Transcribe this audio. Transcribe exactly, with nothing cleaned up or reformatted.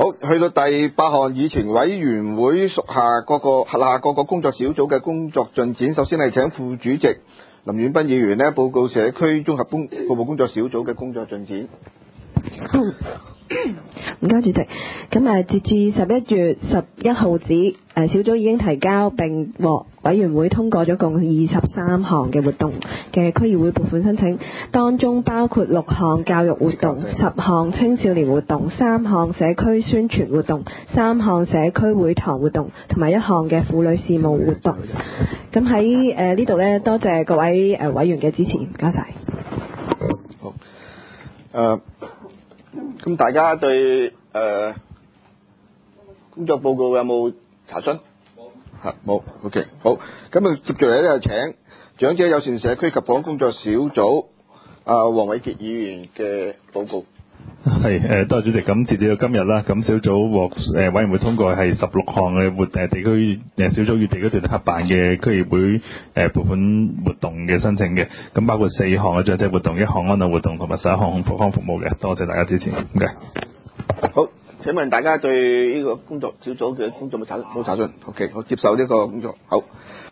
好，去到第八項議程委員會屬下各個轄下各個工作小組嘅工作進展。首先係請副主席林遠斌議員呢報告社區綜合工服務工作小組嘅工作進展。 唔該，主席。咁誒，截至十一月十一號止，誒小組已經提交並獲委員會通過咗共二十三項嘅活動嘅區議會撥款申請，當中包括六項教育活動、十項青少年活動、三項社區宣傳活動、三項社區會堂活動同埋一項嘅婦女事務活動。咁喺誒呢度呢，多謝各位誒委員嘅支持，唔該晒。 好，誒。咁大家對誒、呃、工作報告有冇查詢？冇。冇。OK， 好。咁啊，接住嚟咧就請長者友善社區及房屋工作小組啊黃偉傑議員嘅報告。 係誒，多謝主席。咁截至到今日啦，咁小組獲誒委員會通過係十六項嘅活誒地區誒小組與地區團體合辦嘅區議會誒撥款活動嘅申請嘅，咁包括四項嘅長者活動、一項安老活動同埋十一項復康服務嘅。多謝大家支持。唔該。 好，請問大家對呢個工作小組嘅工作冇查冇查詢 ？OK， 我接受呢個工作。好。